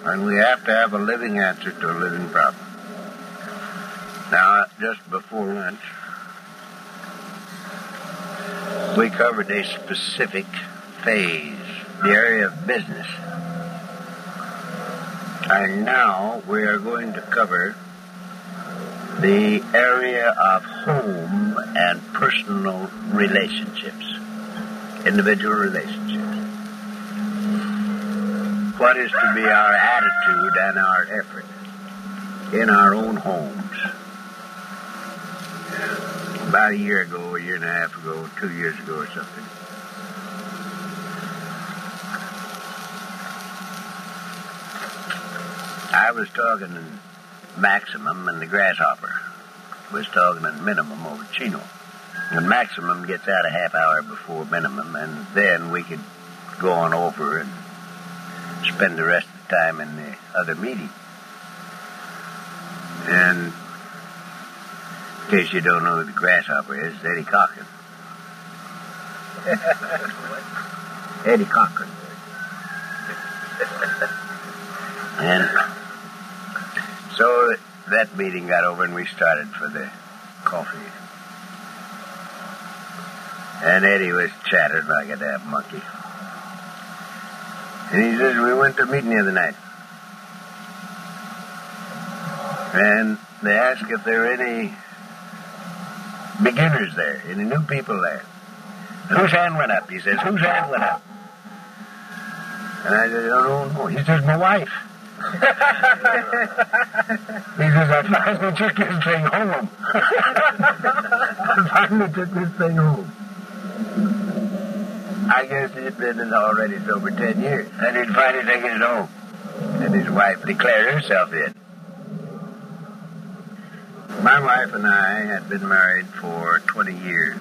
And we have to have a living answer to a living problem. Now, just before lunch, we covered a specific phase, the area of business. And now we are going to cover the area of home and personal relationships, individual relationships. What is to be our attitude and our effort in our own homes? About a year ago, a year and a half ago, 2 years ago or something, I was talking to Maximum and the Grasshopper. Was talking at Minimum over Chino. And Maximum gets out a half hour before Minimum, and then we could go on over and spend the rest of the time in the other meeting. And in case you don't know who the Grasshopper is, it's Eddie Cochran. Eddie Cochran. And so that meeting got over and we started for the coffee. And Eddie was chattering like a damn monkey. And he says, we went to a meeting the other night. And they asked if there are any beginners there, any new people there. And whose hand went up? He says, whose hand went up? And I said, oh, no. He says, my wife. He says, I finally took this thing home. I guess he'd been in already over 10 years. And he'd finally taken it home. And his wife declared herself in. My wife and I had been married for 20 years.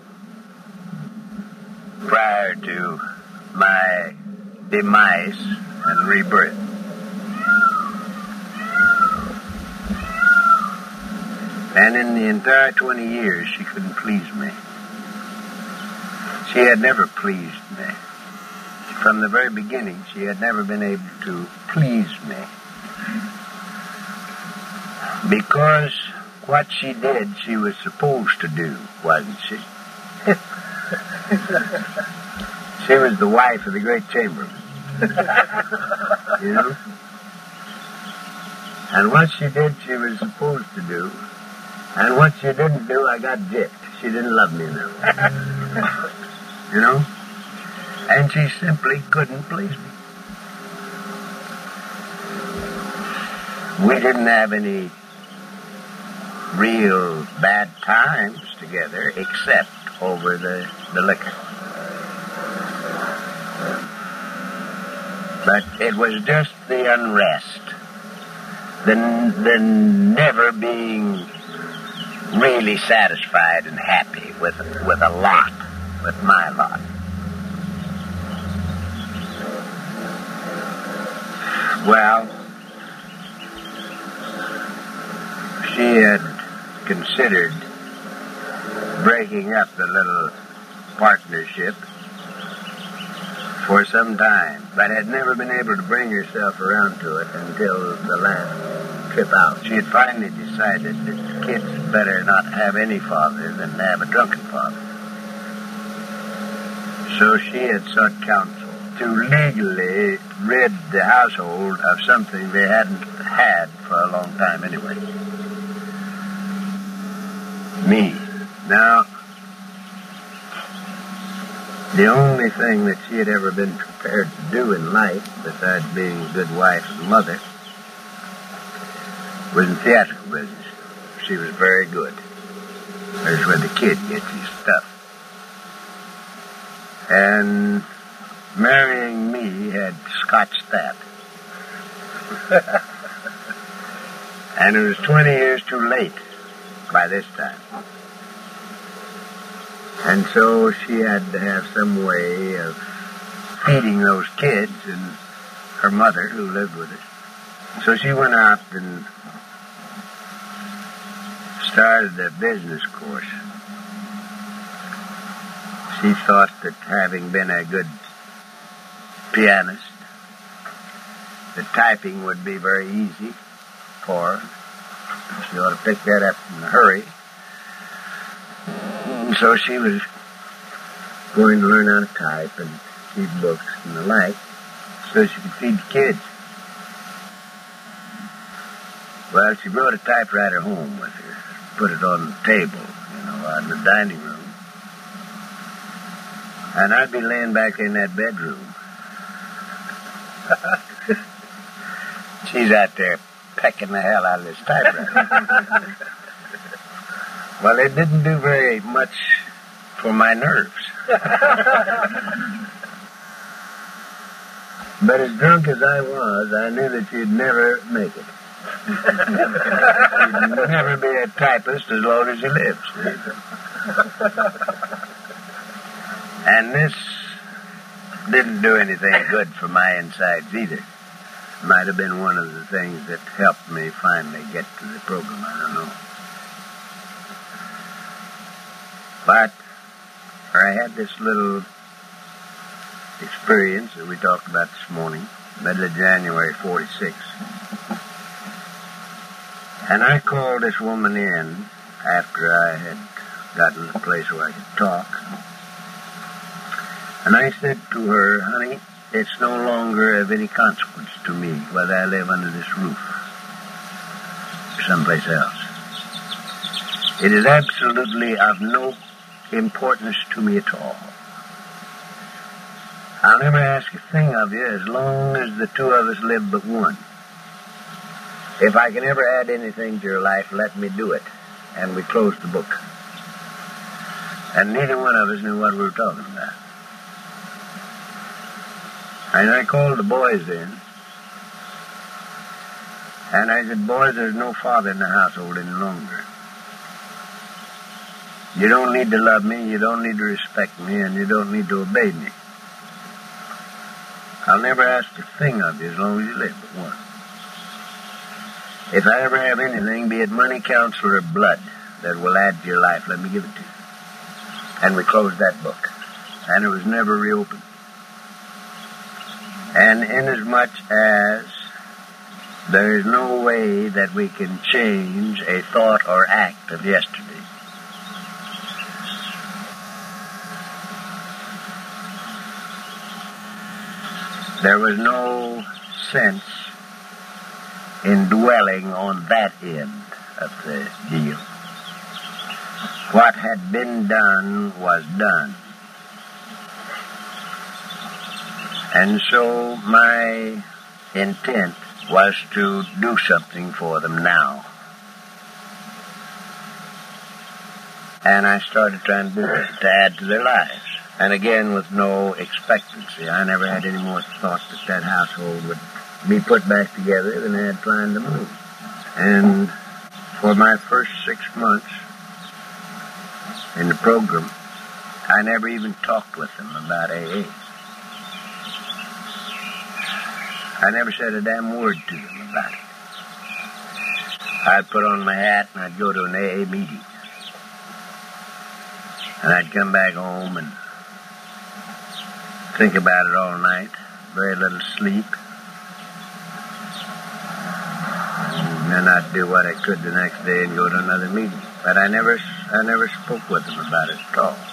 Prior to my demise and rebirth. And in the entire 20 years, she couldn't please me. She had never pleased me. From the very beginning, she had never been able to please me. Because what she did, she was supposed to do, wasn't she? She was the wife of the great Chamberlain. You know? And what she did, she was supposed to do. And what she didn't do, I got gypped. She didn't love me enough. You know? And she simply couldn't please me. We didn't have any real bad times together except over the liquor. But it was just the unrest, the never being really satisfied and happy with a lot, with my lot. Well, she had considered breaking up the little partnership for some time, but had never been able to bring herself around to it until the last trip out. She had finally decided that kids had better not have any father than have a drunken father. So she had sought counsel to legally rid the household of something they hadn't had for a long time anyway. Me. Now, the only thing that she had ever been prepared to do in life, besides being a good wife and mother, was in theatrical business. She was very good. There's where the kid gets his stuff. And marrying me had scotched that. And it was 20 years too late by this time. And so she had to have some way of feeding those kids and her mother who lived with us. So she went out and started a business course. She thought that having been a good pianist the typing would be very easy for her. She ought to pick that up in a hurry. And so she was going to learn how to type and read books and the like so she could feed the kids. Well, she brought a typewriter home with her, put it on the table, out in the dining room. And I'd be laying back in that bedroom. She's out there pecking the hell out of this typewriter. Well, it didn't do very much for my nerves. But as drunk as I was, I knew that she'd never make it. She'd never be a typist as long as she lives. And this didn't do anything good for my insides either. Might have been one of the things that helped me finally get to the program, I don't know. But I had this little experience that we talked about this morning, middle of January 46. And I called this woman in after I had gotten to a place where I could talk. And I said to her, honey, it's no longer of any consequence to me whether I live under this roof or someplace else. It is absolutely of no importance to me at all. I'll never ask a thing of you as long as the two of us live but one. If I can ever add anything to your life, let me do it. And we closed the book. And neither one of us knew what we were talking about. And I called the boys in. And I said, boys, there's no father in the household any longer. You don't need to love me, you don't need to respect me, and you don't need to obey me. I'll never ask a thing of you as long as you live but one. If I ever have anything, be it money, counsel, or blood, that will add to your life, let me give it to you. And we closed that book. And it was never reopened. And inasmuch as there is no way that we can change a thought or act of yesterday, there was no sense in dwelling on that end of the deal. What had been done was done. And so my intent was to do something for them now. And I started trying to do it, to add to their lives. And again, with no expectancy. I never had any more thought that that household would be put back together than I had planned to move. And for my first 6 months in the program, I never even talked with them about AA. I never said a damn word to them about it. I'd put on my hat and I'd go to an AA meeting. And I'd come back home and think about it all night. Very little sleep. And then I'd do what I could the next day and go to another meeting. But I never spoke with them about it at all.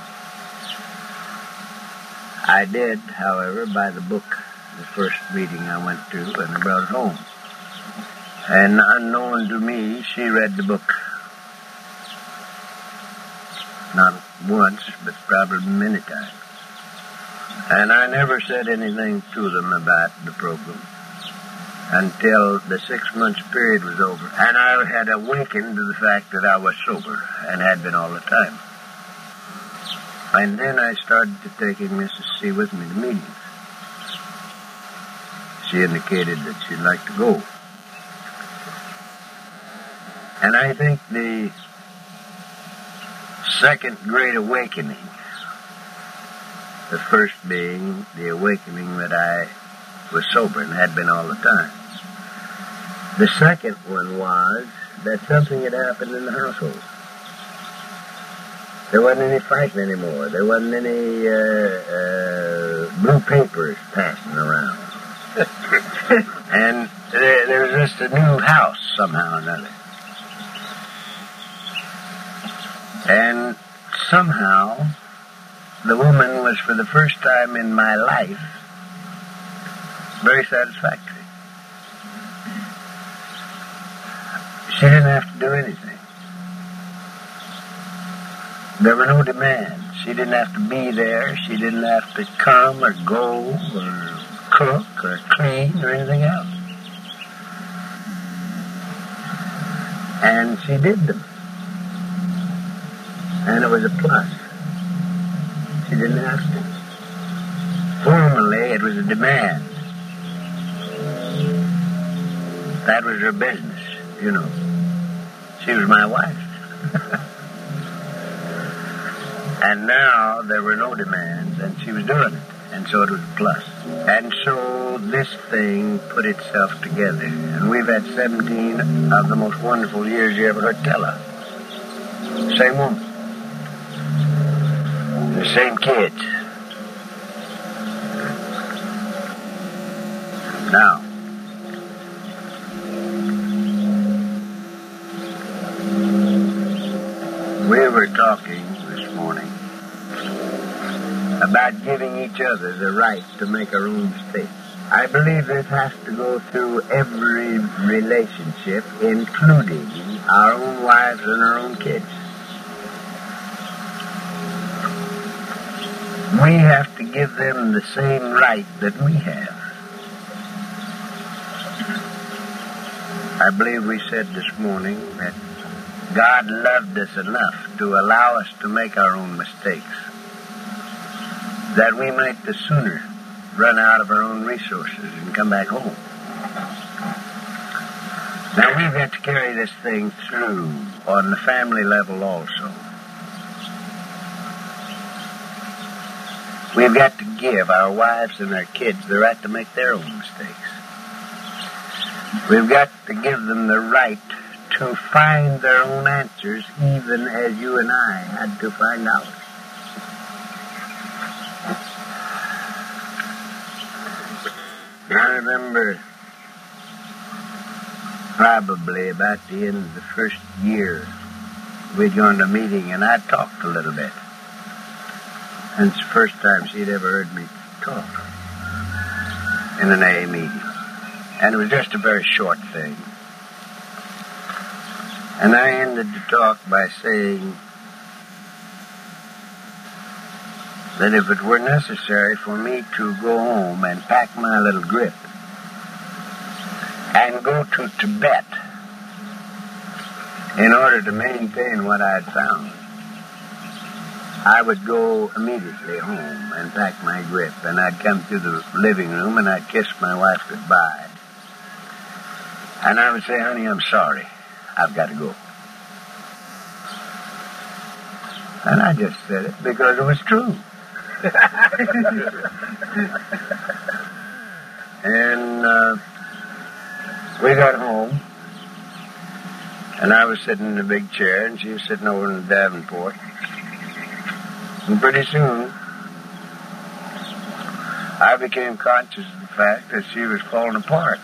I did, however, buy the book the first meeting I went to, and I brought it home. And unknown to me, she read the book. Not once, but probably many times. And I never said anything to them about the program until the 6 months period was over. And I had awakened to the fact that I was sober and had been all the time. And then I started to taking Mrs. C with me to meetings. She indicated that she'd like to go. And I think the second great awakening, the first being the awakening that I was sober and had been all the time. The second one was that something had happened in the household. There wasn't any fighting anymore. There wasn't any blue papers passing around. And there was just a new house somehow or another. And somehow the woman was, for the first time in my life, very satisfactory. She didn't have to do anything. There were no demands. She didn't have to be there. She didn't have to come or go or cook or clean or anything else. And she did them. And it was a plus. She didn't have to. Formerly, it was a demand. That was her business, you know. She was my wife. And now there were no demands, and she was doing it. And so it was a plus. And so this thing put itself together. And we've had 17 of the most wonderful years you ever heard tell of. Same woman. The same kids. Now, we were talking this morning about giving each other the right to make our own mistakes. I believe this has to go through every relationship, including our own wives and our own kids. We have to give them the same right that we have. I believe we said this morning that God loved us enough to allow us to make our own mistakes, that we might the sooner run out of our own resources and come back home. Now we've got to carry this thing through on the family level also. We've got to give our wives and our kids the right to make their own mistakes. We've got to give them the right to find their own answers, even as you and I had to find out. I remember probably about the end of the first year we'd gone to a meeting and I talked a little bit. And it's the first time she'd ever heard me talk in an AA meeting. And it was just a very short thing. And I ended the talk by saying that if it were necessary for me to go home and pack my little grip and go to Tibet in order to maintain what I had found, I would go immediately home and pack my grip, and I'd come to the living room and I'd kiss my wife goodbye. And I would say, honey, I'm sorry. I've got to go. And I just said it because it was true. And we got home, and I was sitting in a big chair, and she was sitting over in the Davenport. And pretty soon, I became conscious of the fact that she was falling apart.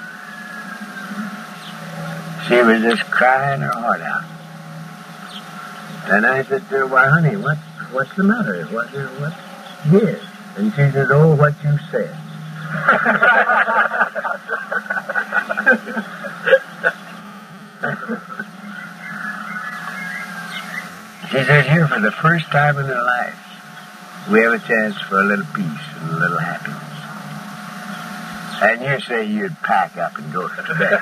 She was just crying her heart out. And I said to her, why, honey, what's the matter? What's this? And she said, oh, what you said. She says, here, for the first time in her life, we have a chance for a little peace and a little happiness. And you say you'd pack up and go to Tibet.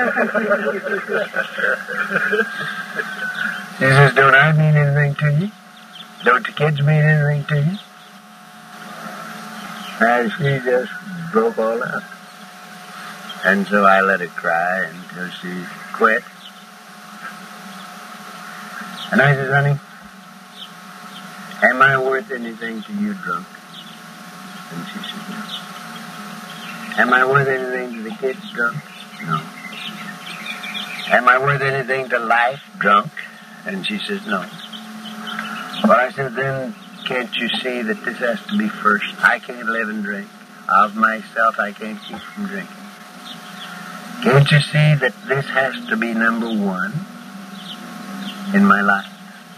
She says, don't I mean anything to you? Don't the kids mean anything to you? And she just broke all up. And so I let her cry until she quit. And I said, honey, am I worth anything to you drunk? And she said, no. Am I worth anything to the kids drunk? No. Am I worth anything to life drunk? And she says, no. Well, I said, then can't you see that this has to be first? I can't live and drink. Of myself, I can't keep from drinking. Can't you see that this has to be number one in my life?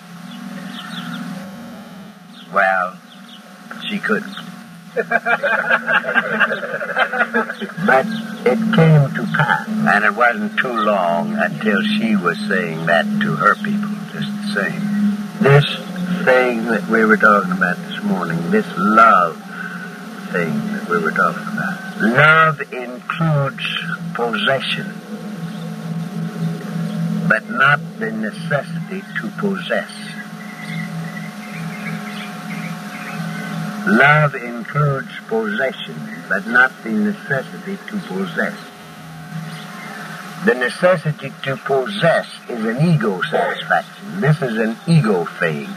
Well, she couldn't. But it came to pass, and it wasn't too long until she was saying that to her people, just the same. This thing that we were talking about this morning, this love thing that we were talking about. Love includes possession, but not the necessity to possess. Love includes possession, but not the necessity to possess. The necessity to possess is an ego satisfaction. This is an ego thing.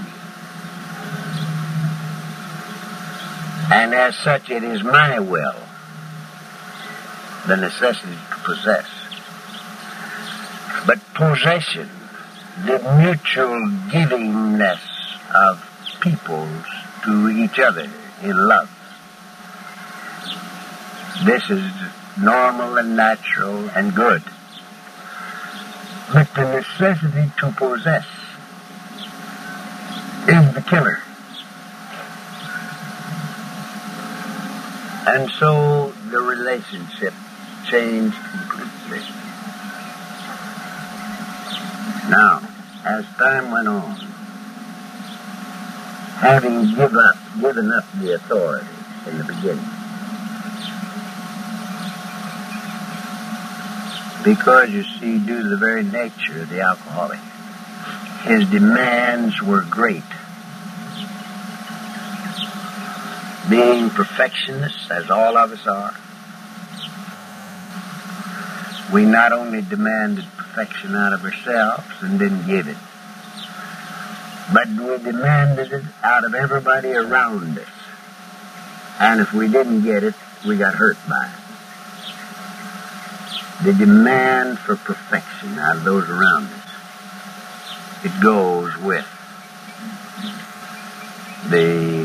And as such, it is my will, the necessity to possess. But possession, the mutual givingness of peoples to each other in love. This is normal and natural and good. But the necessity to possess is the killer. And so the relationship changed completely. Now, as time went on, having given up the authority in the beginning, because, you see, due to the very nature of the alcoholic, his demands were great. Being perfectionists, as all of us are, we not only demanded perfection out of ourselves and didn't get it, but we demanded it out of everybody around us. And if we didn't get it, we got hurt by it. The demand for perfection out of those around us, it goes with the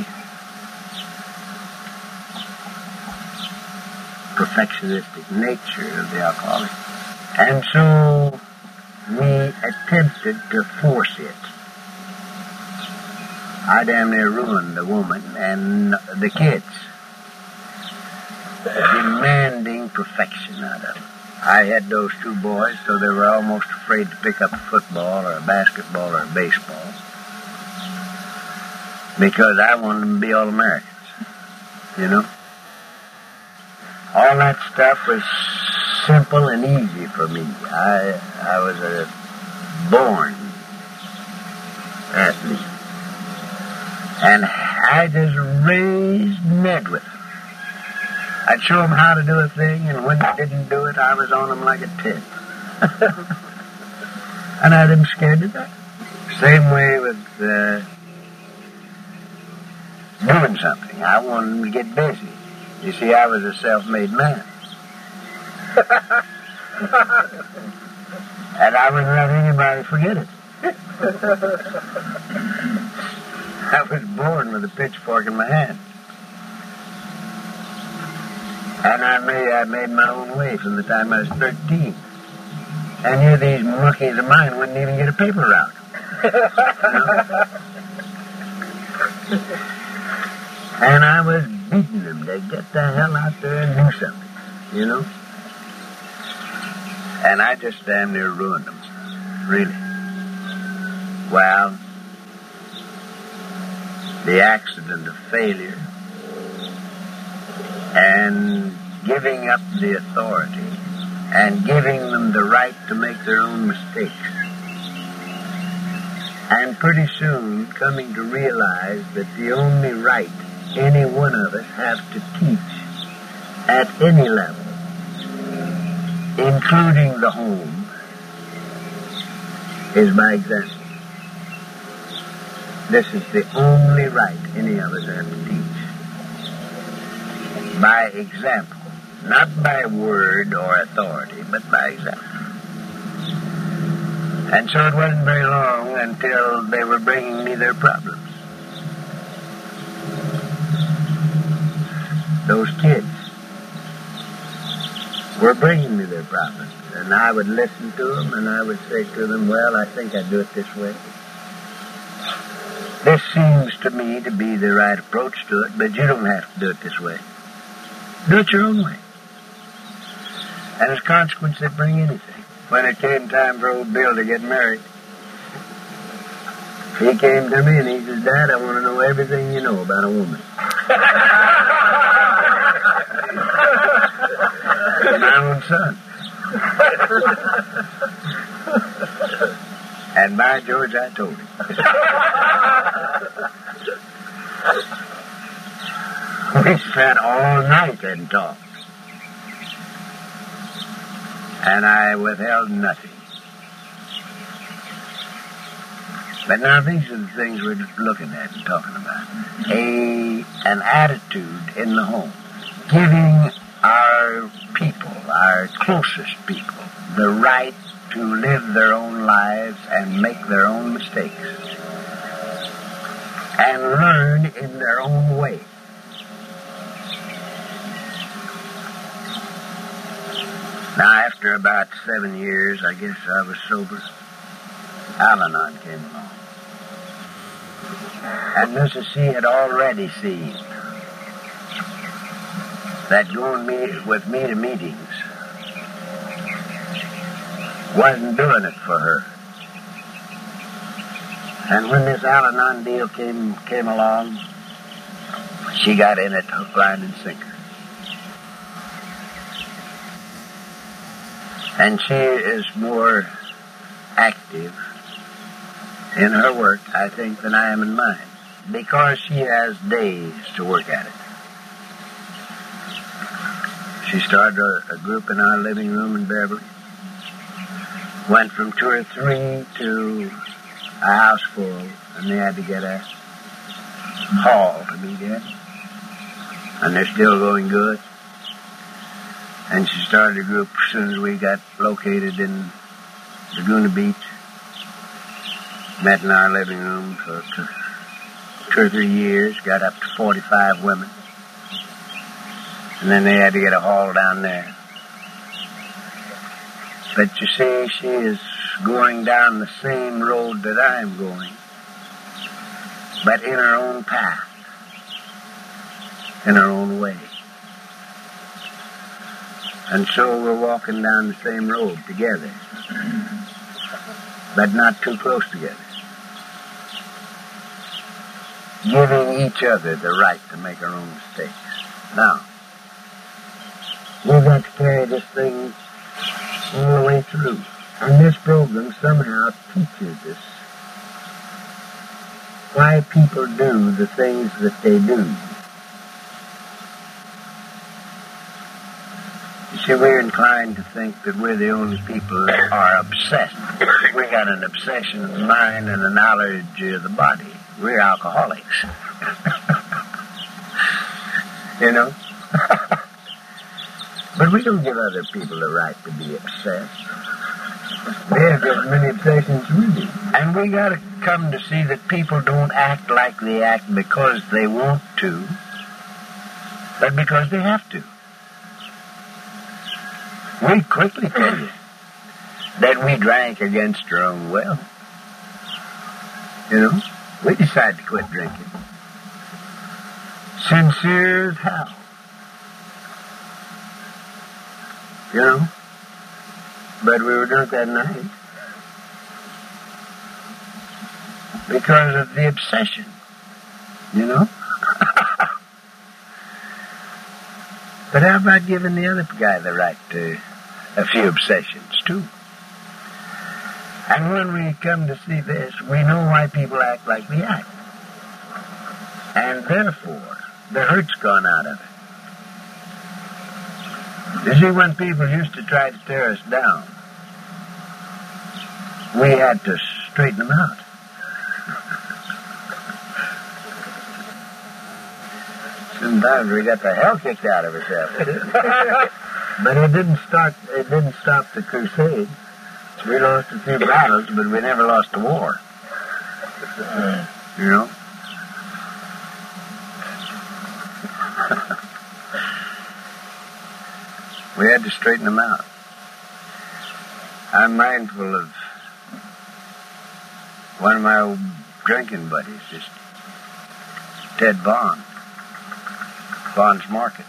perfectionistic nature of the alcoholic. And so we attempted to force it. I damn near ruined the woman and the kids, demanding perfection out of them. I had those two boys, so they were almost afraid to pick up a football or a basketball or a baseball, because I wanted them to be all Americans, you know. All that stuff was simple and easy for me. I was a born athlete. And I just raised Ned with them. I'd show them how to do a thing, and when they didn't do it, I was on them like a tin. And I had them scared to death. Same way with doing something. I wanted them to get busy. You see, I was a self-made man. And I wouldn't let anybody forget it. I was born with a pitchfork in my hand. And I made my own way from the time I was 13. And here these monkeys of mine wouldn't even get a paper route. And I was beating them to get the hell out there and do something, you know. And I just damn near ruined them, really. Well, the accident of failure and giving up the authority and giving them the right to make their own mistakes. And pretty soon coming to realize that the only right any one of us have to teach at any level, including the home, is by example. This is the only right any of us have to teach. By example. Not by word or authority, but by example. And so it wasn't very long until they were bringing me their problems. Those kids. were bringing me their problems. And I would listen to them, and I would say to them, well, I think I'd do it this way. This seems to me to be the right approach to it, but you don't have to do it this way. Do it your own way. And as a consequence, they'd bring anything. When it came time for old Bill to get married, he came to me and he says, Dad, I want to know everything you know about a woman. My own son. And by George, I told him. We spent all night and talked. And I withheld nothing. But now these are the things we're looking at and talking about. An attitude in the home. Giving our people, our closest people, the right to live their own lives and make their own mistakes. And learn in their own way. Now, after about 7 years, I guess I was sober, Al-Anon came along. And Mrs. C had already seen that going with me to meetings wasn't doing it for her. And when this Al-Anon deal came along, she got in it hook, line, and sinker. And she is more active in her work, I think, than I am in mine, because she has days to work at it. She started a group in our living room in Beverly, went from 2 or 3 to a house full, and they had to get a hall to meet in, and they're still going good. And she started a group as soon as we got located in Laguna Beach. Met in our living room for 2 or 3 years, got up to 45 women. And then they had to get a hall down there. But you see, she is going down the same road that I am going, but in her own path, in her own way. And so we're walking down the same road together, but not too close together. Giving each other the right to make our own mistakes. Now, we've got to carry this thing all the way through. And this program somehow teaches us why people do the things that they do. You see, we're inclined to think that we're the only people that are obsessed. We got an obsession of the mind and a knowledge of the body. We're alcoholics. You know? But we don't give other people the right to be obsessed. They have as many obsessions we do. And we got to come to see that people don't act like they act because they want to, but because they have to. We quickly tell you that we drank against our own will. You know, we decided to quit drinking. Sincere as hell. You know, but we were drunk that night because of the obsession, you know. But how about giving the other guy the right to a few obsessions, too? And when we come to see this, we know why people act like they act. And therefore, the hurt's gone out of it. You see, when people used to try to tear us down, we had to straighten them out. Sometimes we got the hell kicked out of ourselves. But it didn't stop the crusade. We lost a few battles, but we never lost a war. You know? We had to straighten them out. I'm mindful of one of my old drinking buddies, just Ted Bond, Bond's Markets.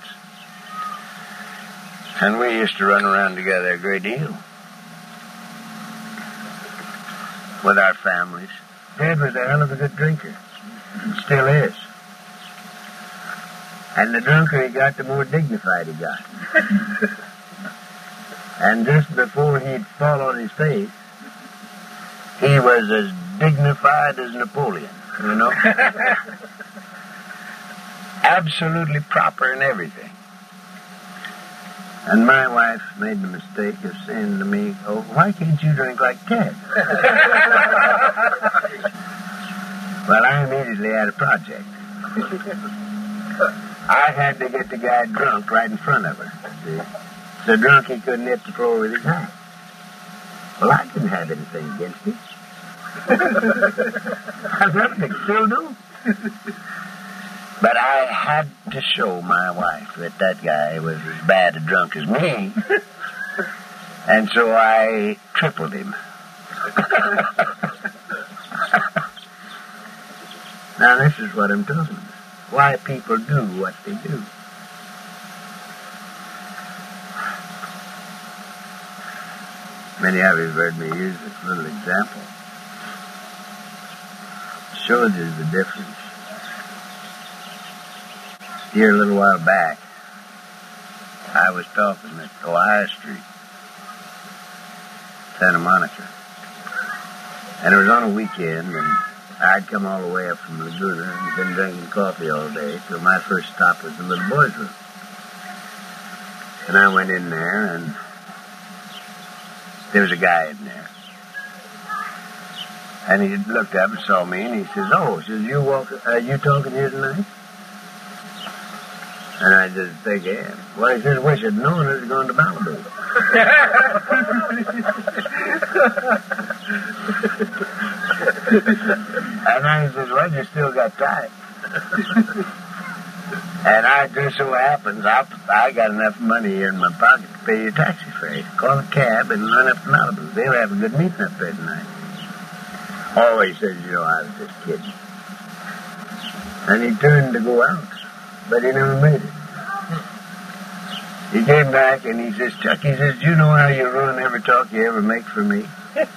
And we used to run around together a great deal with our families. Ted was a hell of a good drinker. Still is. And the drunker he got, the more dignified he got. And just before he'd fall on his face, he was as dignified as Napoleon, you know? Absolutely proper in everything. And my wife made the mistake of saying to me, "Oh, why can't you drink like Ted?" Well, I immediately had a project. I had to get the guy drunk right in front of her. See? So drunk he couldn't hit the floor with his hat. Well, I didn't have anything against him. I nothing, still do. But I had to show my wife that that guy was as bad a drunk as me. And so I tripled him. Now, this is what I'm talking about. Why people do what they do. Many of you have heard me use this little example. It shows you the difference. Here a little while back, I was talking at Ohio Street, Santa Monica. And it was on a weekend, and I'd come all the way up from Laguna and been drinking coffee all day, so my first stop was the little boys' room. And I went in there, and there was a guy in there. And he looked up and saw me, and he says, "Oh," says, "you talking here tonight?" And I just think, yeah. Well, he says, "Wish I'd known it was going to Malibu." And I says, "Well, you still got time." And I just so happens, I got enough money here in my pocket to pay your taxi fare. Call a cab and run up to Malibu. They'll have a good meeting up there tonight. Always says, I was just kidding. And he turned to go out, but he never made it. He came back and he says, "Chuck," he says, "do you know how you ruin every talk you ever make for me?"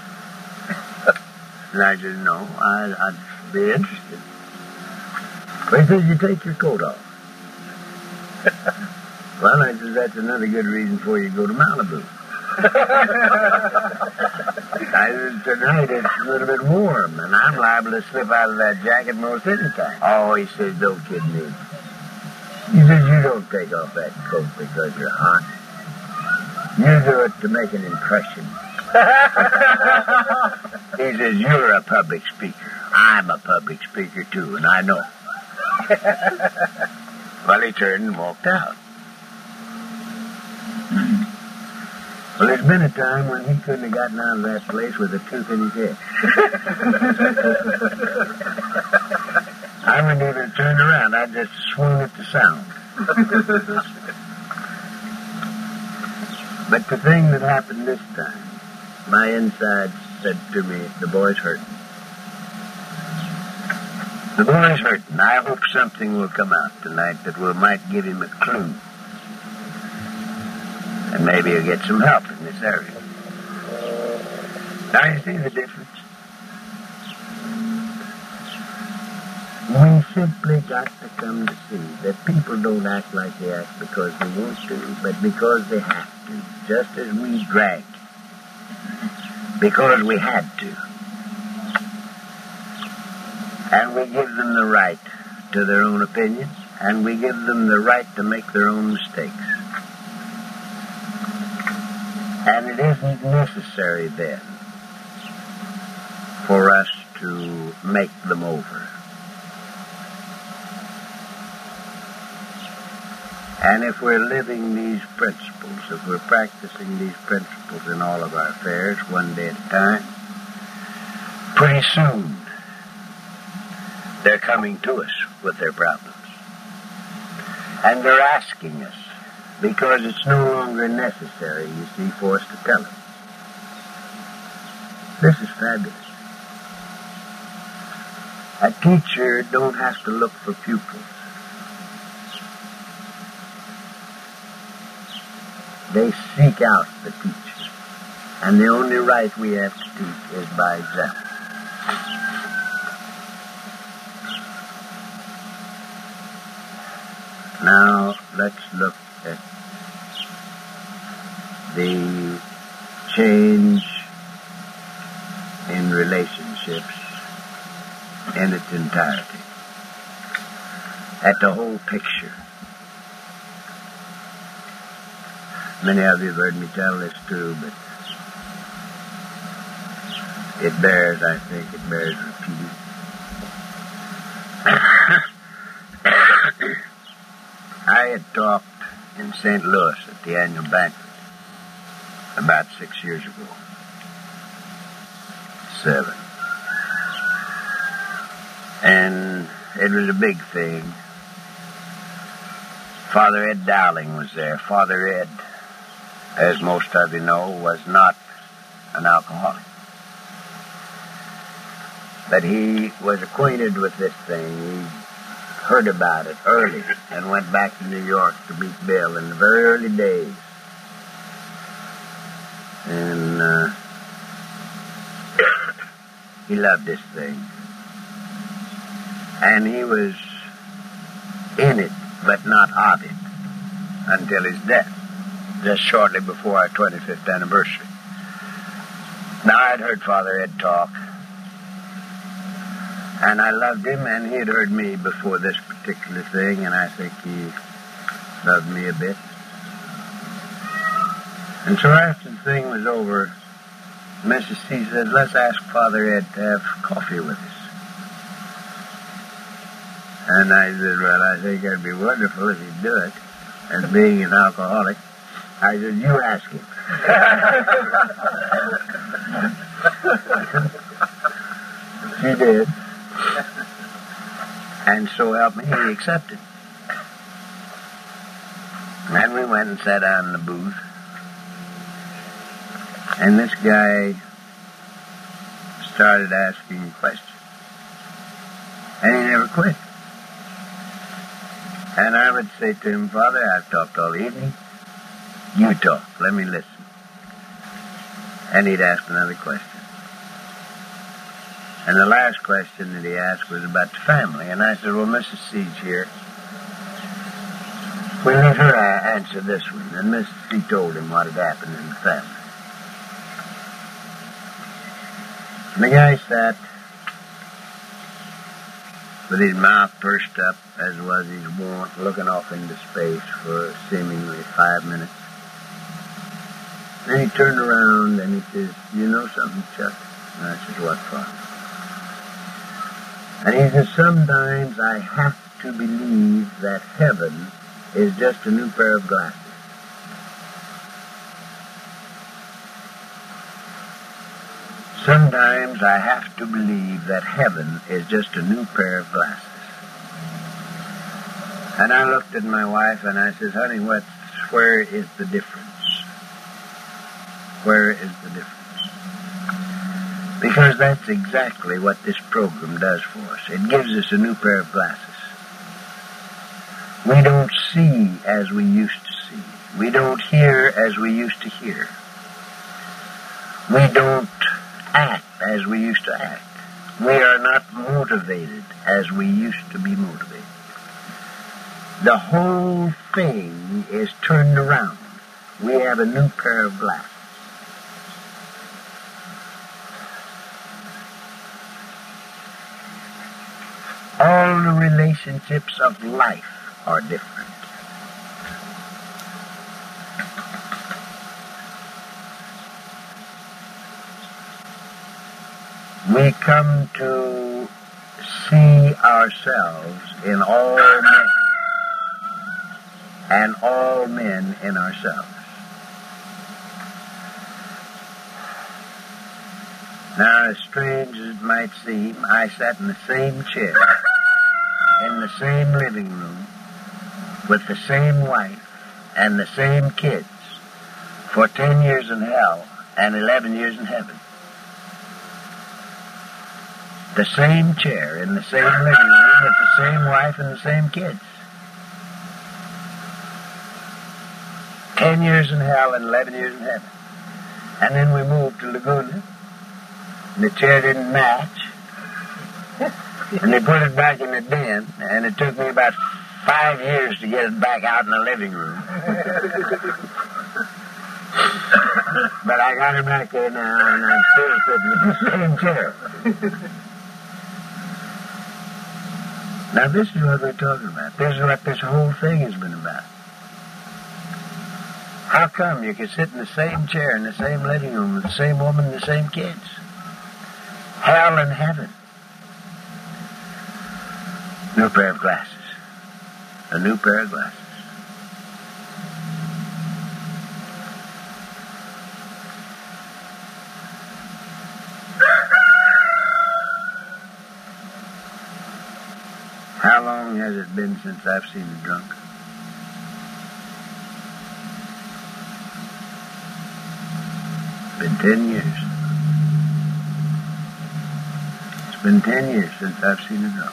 And I said, "No, I'd be interested." But he says, "You take your coat off." Well, I said, "That's another good reason for you to go to Malibu." I said, "Tonight it's a little bit warm, and I'm liable to slip out of that jacket most any time." Oh, he says, "Don't kid me." He says, "You don't take off that coat because you're hot. You do it to make an impression." He says, "You're a public speaker. I'm a public speaker, too, and I know." Well, he turned and walked out. Well, there's been a time when he couldn't have gotten out of that place with a tooth in his head. I wouldn't even turn around. I just swung at the sound. But the thing that happened this time, my inside said to me, "The boy's hurting. The boy's hurting. I hope something will come out tonight that might give him a clue. And maybe he'll get some help in this area." Now, you see the difference? We simply got to come to see that people don't act like they act because they want to, but because they have to, just as we drank, because we had to. And we give them the right to their own opinions, and we give them the right to make their own mistakes. And it isn't necessary then for us to make them over. And if we're living these principles, if we're practicing these principles in all of our affairs, one day at a time, pretty soon they're coming to us with their problems. And they're asking us because it's no longer necessary, you see, for us to tell them. This is fabulous. A teacher don't have to look for pupils. They seek out the teacher. And the only right we have to teach is by example. Now, let's look at the change in relationships in its entirety. At the whole picture. Many of you have heard me tell this too, but it bears repeating. I had talked in St. Louis at the annual banquet about 6 years ago. 7. And it was a big thing. Father Ed Dowling was there. Father Ed, as most of you know, was not an alcoholic. But he was acquainted with this thing. He heard about it early and went back to New York to meet Bill in the very early days. And he loved this thing. And he was in it, but not of it, until his death, just shortly before our 25th anniversary. Now, I'd heard Father Ed talk, and I loved him, and he had heard me before this particular thing, and I think he loved me a bit. And so after the thing was over, Mrs. C said, let's ask Father Ed to have coffee with us. And I said, well, I think it'd be wonderful if he'd do it. And being an alcoholic, I said, you ask him. She did. And so help me, he accepted. And we went and sat down in the booth. And this guy started asking questions. And he never quit. And I would say to him, Father, I've talked all evening. You talk. Let me listen. And he'd ask another question. And the last question that he asked was about the family. And I said, well, Mrs. C's here. We'll let her answer this one. And Mrs. C told him what had happened in the family. And the guy sat with his mouth pursed up, as was his wont, looking off into space for seemingly 5 minutes. Then he turned around and he says, you know something, Chuck? And I said, what, Father? And he says, sometimes I have to believe that heaven is just a new pair of glasses. Sometimes I have to believe that heaven is just a new pair of glasses. And I looked at my wife and I said, honey, where is the difference? Where is the difference? Because that's exactly what this program does for us. It gives us a new pair of glasses. We don't see as we used to see. We don't hear as we used to hear. We don't act as we used to act. We are not motivated as we used to be motivated. The whole thing is turned around. We have a new pair of glasses. All the relationships of life are different. We come to see ourselves in all men, and all men in ourselves. Now, as strange as it might seem, I sat in the same chair, in the same living room, with the same wife, and the same kids for 10 years in hell and 11 years in heaven. The same chair in the same living room with the same wife and the same kids. 10 years in hell and 11 years in heaven. And then we moved to Laguna, and the chair didn't match. And they put it back in the den, and it took me about 5 years to get it back out in the living room. But I got it back there now, and I'm still sitting in the same chair. Now this is what we're talking about. This is what this whole thing has been about. How come you can sit in the same chair in the same living room with the same woman and the same kids? Hell and heaven. New pair of glasses. A new pair of glasses. How long has it been since I've seen a drunk? It's been 10 years. It's been 10 years since I've seen a drunk.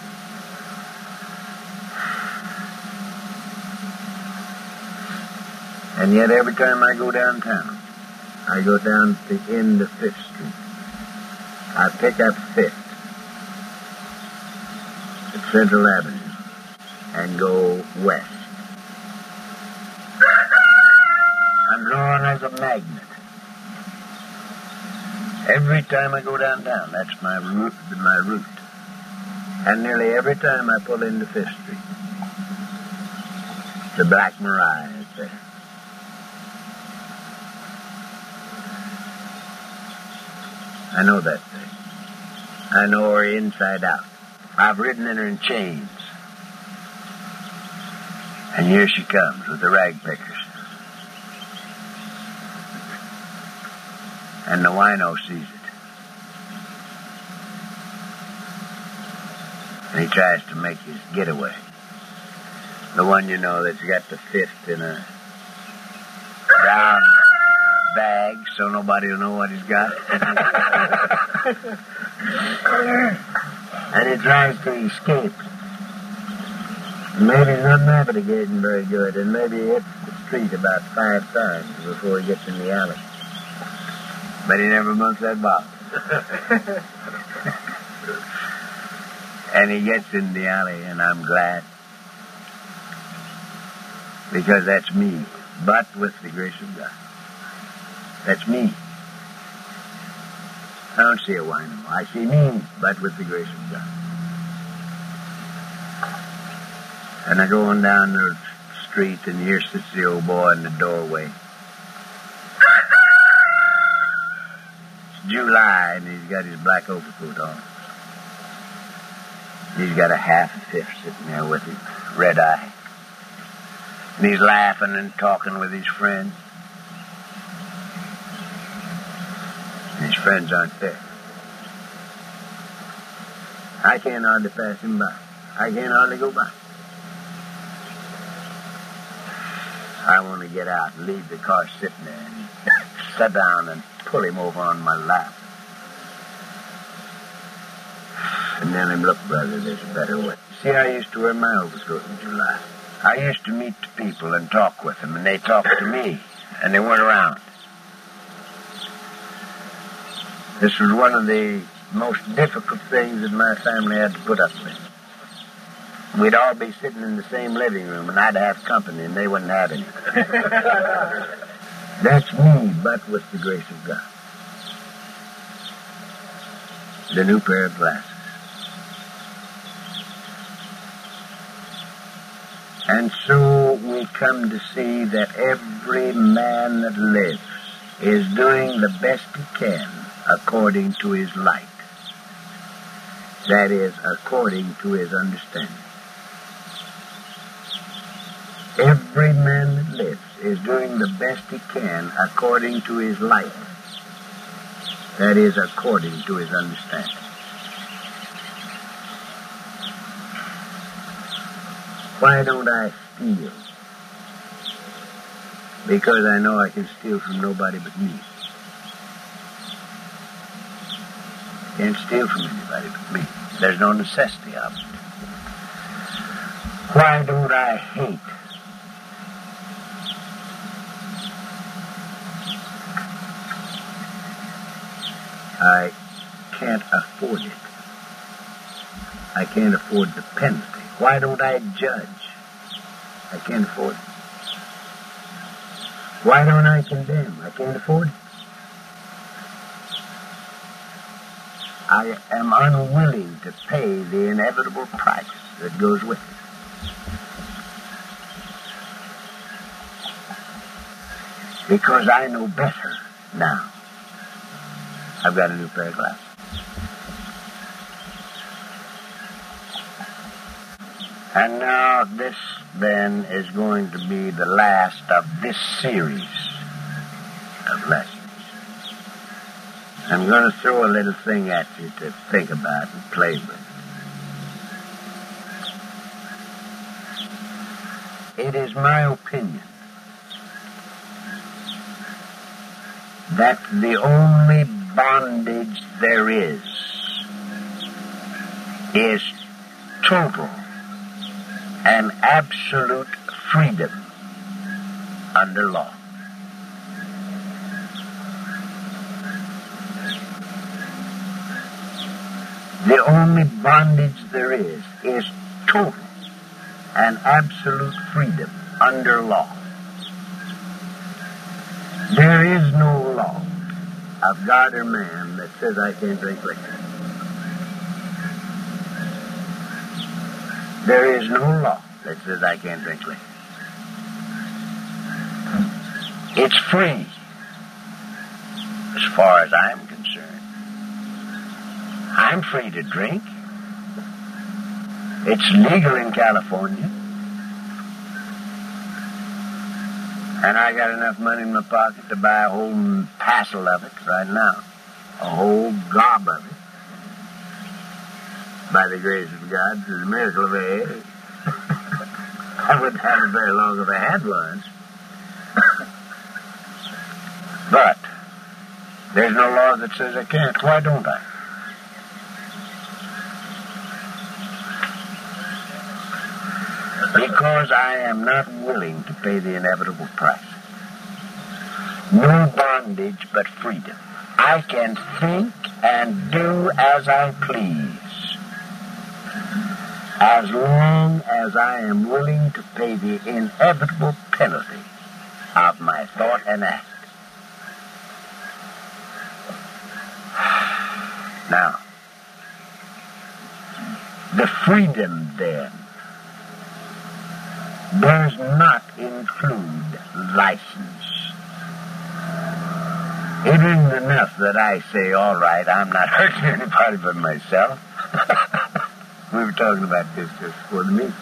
And yet every time I go downtown, I go down to the end of 5th Street. I pick up 5th at Central Avenue and go west. I'm drawn as a magnet. Every time I go downtown, that's my route. And nearly every time I pull into 5th Street, the Black Maria is there. I know that thing. I know her inside out. I've ridden in her in chains. And here she comes with the rag pickers. And the wino sees it. And he tries to make his getaway. The one, you know, that's got the 5th in a brown bag so nobody will know what he's got. And he tries to escape. Maybe he's not navigating very good, and maybe he hits the street about 5 times before he gets in the alley. But he never bumps that box. And he gets in the alley, and I'm glad. Because that's me, but with the grace of God. That's me. I don't see a wino. I see me, but with the grace of God. And I go on down the street, and here sits the old boy in the doorway. It's July, and he's got his black overcoat on. He's got a half a 5th sitting there with him, red eye. And he's laughing and talking with his friends. His friends aren't there. I can't hardly pass him by. I can't hardly go by. I want to get out and leave the car sitting there and sit down and pull him over on my lap. And tell him, look, brother, there's a better way. See, I used to wear my overcoat in July. I used to meet the people and talk with them, and they talked to me, and they weren't around. This was one of the most difficult things that my family had to put up with. We'd all be sitting in the same living room, and I'd have company, and they wouldn't have any. That's me, but with the grace of God. The new pair of glasses. And so we come to see that every man that lives is doing the best he can according to his light. That is, according to his understanding. Every man that lives is doing the best he can according to his light. That is, according to his understanding. Why don't I steal? because I know I can steal from nobody but me. Can't steal from anybody but me. There's no necessity of it. Why don't I hate? I can't afford it. I can't afford the penalty. Why don't I judge? I can't afford it. Why don't I condemn? I can't afford it. I am unwilling to pay the inevitable price that goes with it. Because I know better now. I've got a new pair of glasses. And now this, then, is going to be the last of this series of lessons. I'm going to throw a little thing at you to think about and play with. It is my opinion that the only bondage there is total and absolute freedom under law. The only bondage there is total and absolute freedom under law. There is no law of God or man that says I can't drink liquor. There is no law that says I can't drink liquor. It's free, as far as I'm concerned. I'm free to drink. It's legal in California. And I got enough money in my pocket to buy a whole parcel of it right now. A whole gob of it. By the grace of God, through the miracle of AA. I wouldn't have it very long if I had lunch. But there's no law that says I can't. Why don't I? Because I am not willing to pay the inevitable price. No bondage but freedom. I can think and do as I please, as long as I am willing to pay the inevitable penalty of my thought and act. Now, the freedom then does not include license. It isn't enough that I say, all right, I'm not hurting anybody but myself. We were talking about this just before the meeting.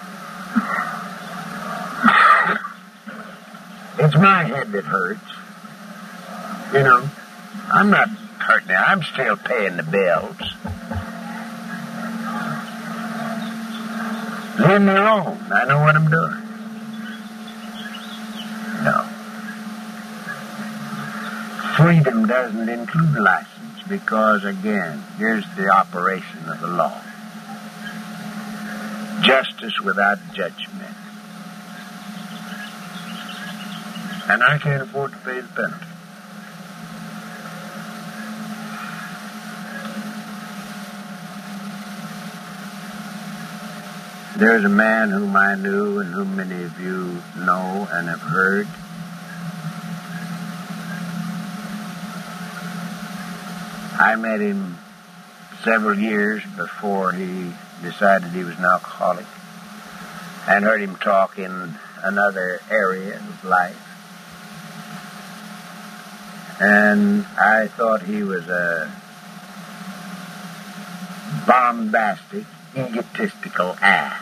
It's my head that hurts. You know, I'm not hurting it. I'm still paying the bills. Leave me alone. I know what I'm doing. No. Freedom doesn't include license because, again, here's the operation of the law. Justice without judgment. And I can't afford to pay the penalty. There's a man whom I knew and whom many of you know and have heard. I met him several years before he decided he was an alcoholic and heard him talk in another area of life. And I thought he was a bombastic, egotistical ass.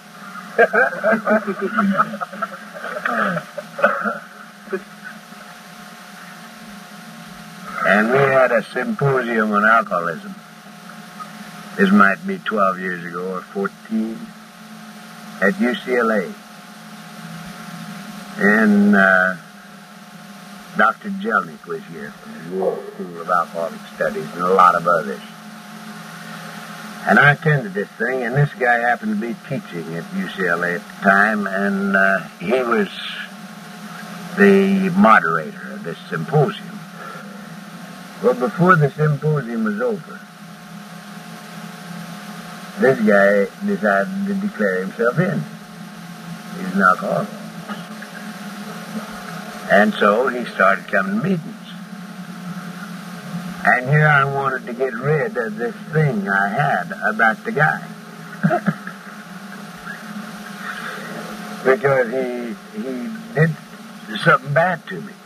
And we had a symposium on alcoholism. This might be 12 years ago or 14 at UCLA. And Dr. Jelnick was here from the World School of Alcoholic Studies and a lot of others. And I attended this thing, and this guy happened to be teaching at UCLA at the time, and he was the moderator of this symposium. Well, before the symposium was over, this guy decided to declare himself in. He's an alcoholic. And so he started coming to meetings. And here I wanted to get rid of this thing I had about the guy. Because he did something bad to me.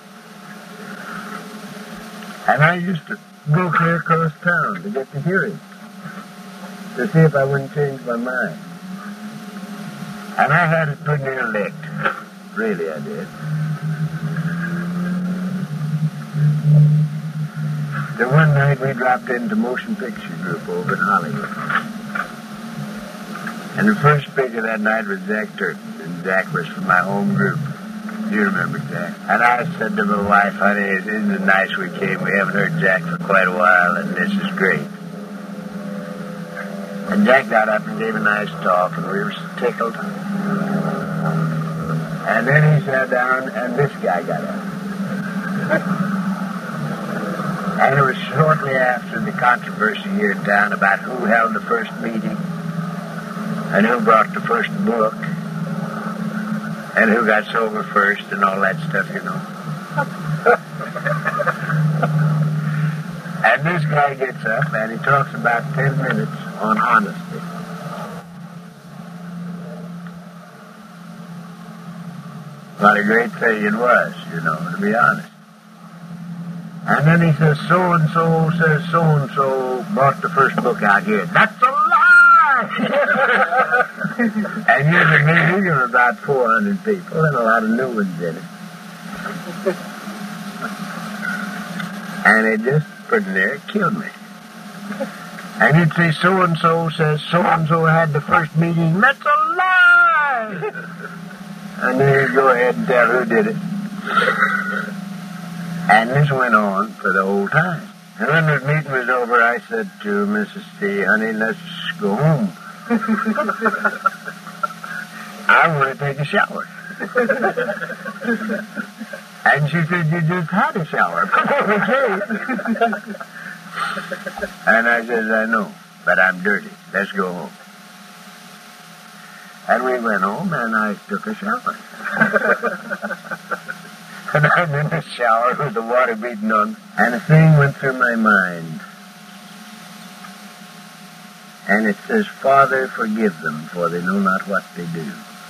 And I used to go clear across town to get to hear him, to see if I wouldn't change my mind. And I had it pretty near licked. Really, I did. Then one night we dropped into Motion Picture Group over in Hollywood. And the first speaker that night was Jack Turton. And Jack was from my home group. You remember Jack. And I said to my wife, honey, isn't it nice we came? We haven't heard Jack for quite a while, and this is great. And Jack got up and gave a nice talk, and we were tickled. And then he sat down, and this guy got up. And it was shortly after the controversy here in town about who held the first meeting and who brought the first book and who got sober first and all that stuff, you know. And this guy gets up and he talks about 10 minutes on honesty. What a great thing it was, you know, to be honest. And then he says, so-and-so says so-and-so brought the first book out here. That's a lie! And here's a meeting of about 400 people and a lot of new ones in it. And it just pretty near killed me. And he'd say, so-and-so says so-and-so had the first meeting. That's a lie! And then he'd go ahead and tell who did it. And this went on for the whole time. And when the meeting was over, I said to Mrs. T, honey, let's go home. I want to take a shower. And she said, you just had a shower. And I said, I know, but I'm dirty. Let's go home. And we went home, and I took a shower. And I'm in the shower with the water beating on, and a thing went through my mind. And it says, Father, forgive them, for they know not what they do.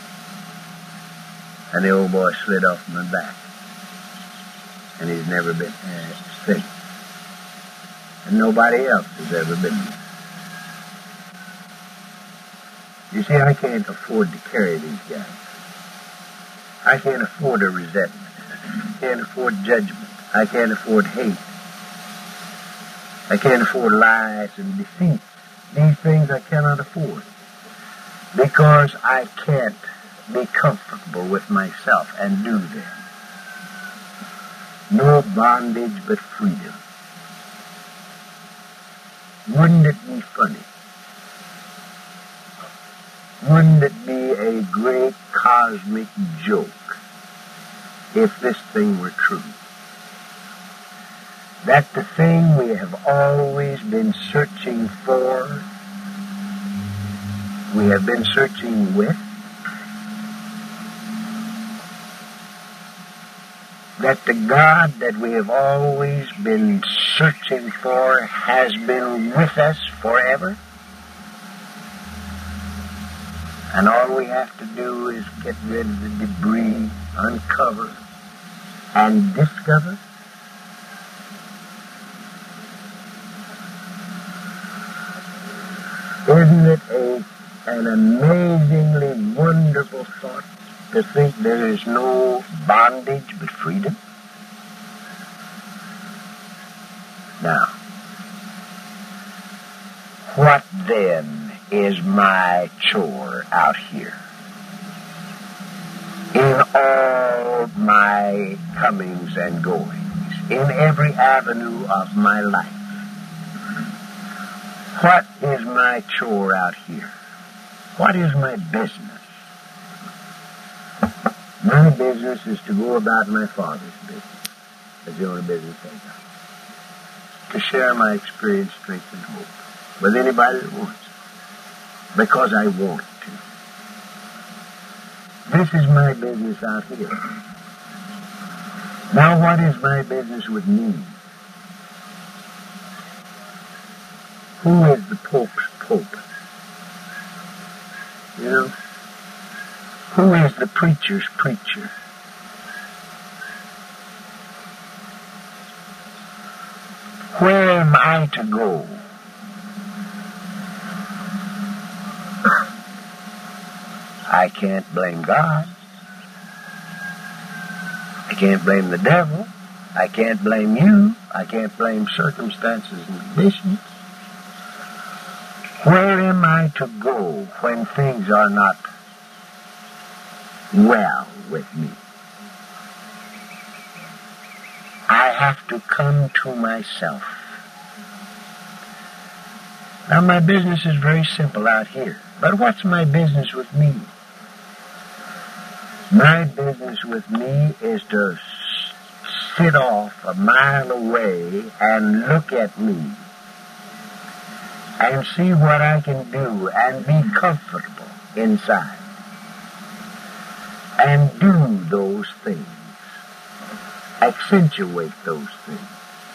And the old boy slid off my back. And he's never been sick. And nobody else has ever been. You see, I can't afford to carry these guys. I can't afford a resentment. I can't afford judgment. I can't afford hate. I can't afford lies and deceit. These things I cannot afford. Because I can't be comfortable with myself and do them. No bondage but freedom. Wouldn't it be funny? Wouldn't it be a great cosmic joke if this thing were true? That the thing we have always been searching for, we have been searching with, that the God that we have always been searching for has been with us forever. And all we have to do is get rid of the debris, uncover, and discover. Isn't it an amazingly wonderful thought to think there is no bondage but freedom? Now, what then is my chore out here? In all my comings and goings, in every avenue of my life. What is my chore out here? What is my business? My business is to go about my Father's business. That's the only business I got. To share my experience, strength, and hope with anybody that wants it. Because I want to. This is my business out here. Now what is my business with me? Who is the Pope's Pope? You know? Who is the preacher's preacher? Where am I to go? I can't blame God. I can't blame the devil. I can't blame you. I can't blame circumstances and conditions. Where am I to go when things are not well with me? I have to come to myself. Now my business is very simple out here. But what's my business with me? My business with me is to sit off a mile away and look at me and see what I can do and be comfortable inside and do those things, accentuate those things,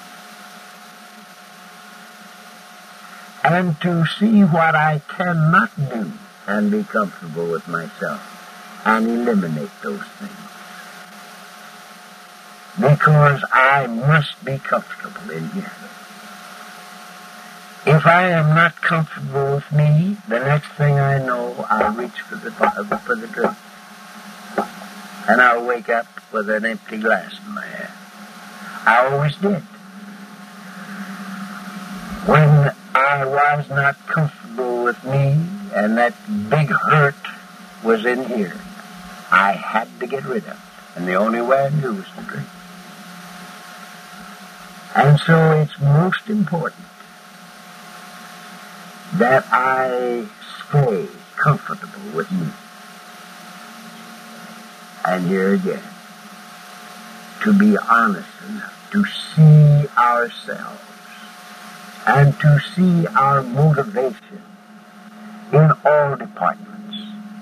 and to see what I cannot do and be comfortable with myself and eliminate those things. Because I must be comfortable in here. If I am not comfortable with me, the next thing I know, I'll reach for the drink. And I'll wake up with an empty glass in my hand. I always did. When I was not comfortable with me, and that big hurt was in here, I had to get rid of it. And the only way I knew was to drink. And so it's most important that I stay comfortable with me. And here again, to be honest enough to see ourselves and to see our motivation in all departments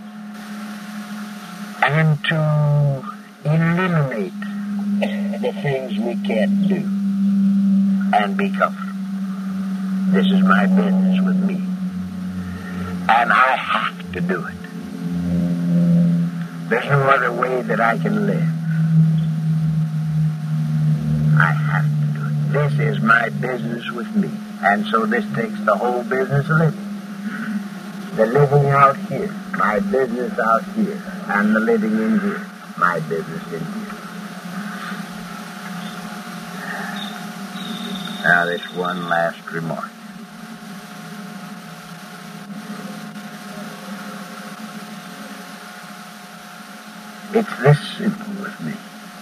and to eliminate the things we can't do and be comfortable. This is my business with me. And I have to do it. There's no other way that I can live. I have to do it. This is my business with me. And so this takes the whole business of living. The living out here, my business out here, and the living in here, my business in here. Now this one last remark. It's this simple with me.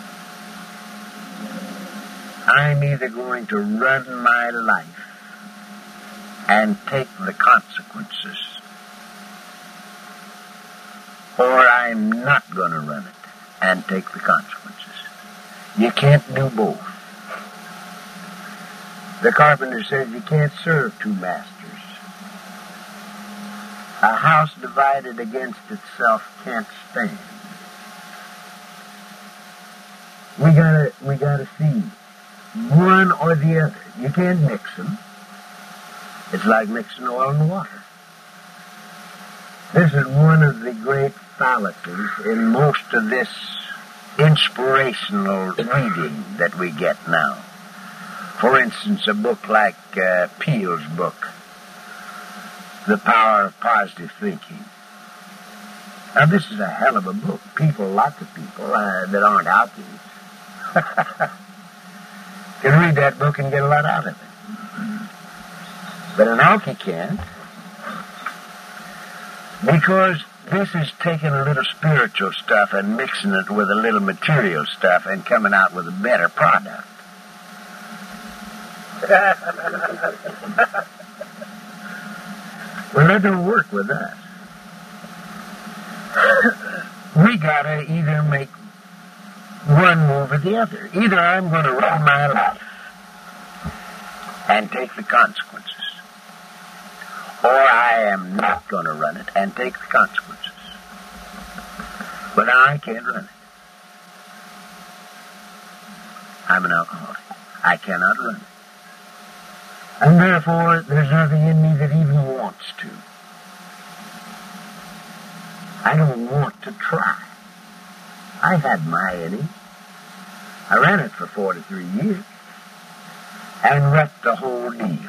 I'm either going to run my life and take the consequences, or I'm not going to run it and take the consequences. You can't do both. The carpenter says you can't serve two masters. A house divided against itself can't stand. We gotta see one or the other. You can't mix them. It's like mixing oil and water. This is one of the great fallacies in most of this inspirational reading that we get now. For instance, a book like Peel's book, The Power of Positive Thinking. Now, this is a hell of a book. Lots of people that aren't alkies can read that book and get a lot out of it. But an alkie can't. Because This is taking a little spiritual stuff and mixing it with a little material stuff and coming out with a better product. Well, that don't work with us. We gotta either make one move or the other. Either I'm going to run my life and take the consequences, or I am not going to run it and take the consequences. But I can't run it. I'm an alcoholic. I cannot run it. And therefore, there's nothing in me that even wants to. I don't want to try. I had my innings. I ran it for 43 years and wrecked the whole deal.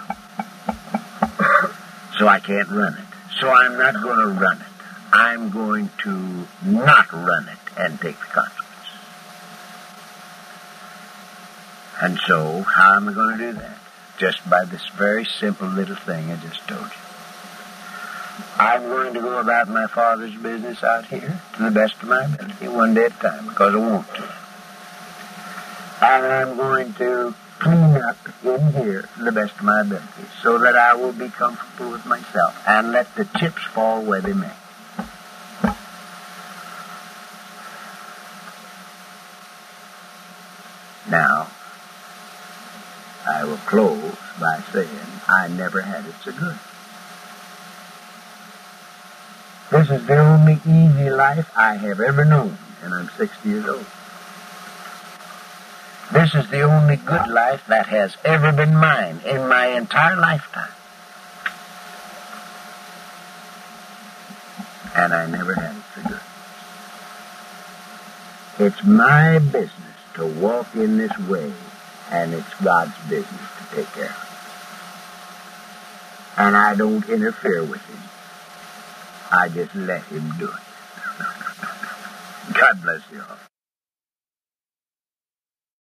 So I can't run it. So I'm not going to run it. I'm going to not run it and take the consequences. And so, how am I going to do that? Just by this very simple little thing I just told you. I'm going to go about my Father's business out here to the best of my ability, one day at a time, because I want to. And I'm going to clean up in here to the best of my ability, so that I will be comfortable with myself and let the chips fall where they may. Now, I will close by saying I never had it so good. This is the only easy life I have ever known, and I'm 60 years old. This is the only good life that has ever been mine in my entire lifetime. And I never had it so good. It's my business to walk in this way, and it's God's business to take care of it. And I don't interfere with Him. I just let Him do it. God bless you all.